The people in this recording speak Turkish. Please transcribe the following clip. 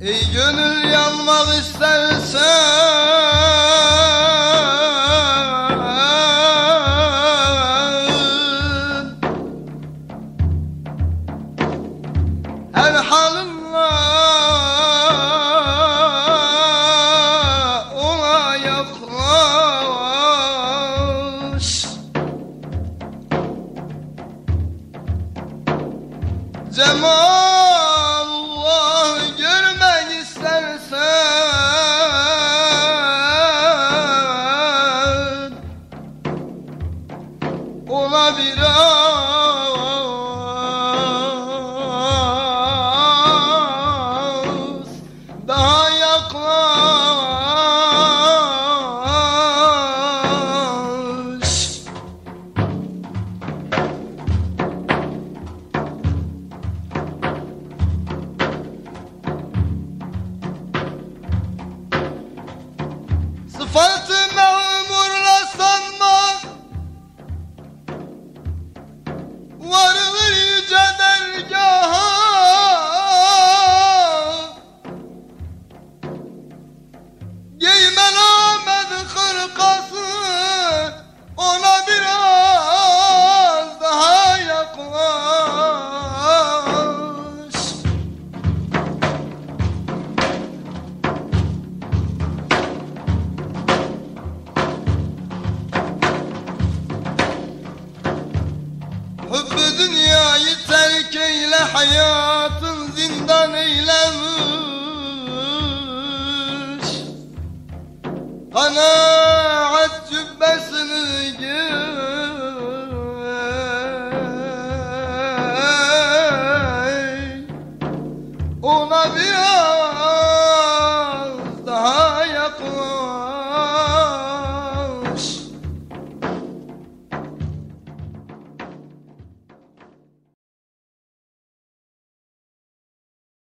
Ey gönül yanmak istersen her halınla ona yaklaş. Cemalullah'ı görmek istersen ona biraz daha yaklaş. Sıfatı memurla sanma, varılır yüce dergaha. Giymen Ahmet hırkası, ona biraz daha yaklaş. Hübbü dünyayı terk eyle, hayatın zindan eylemiş. Ana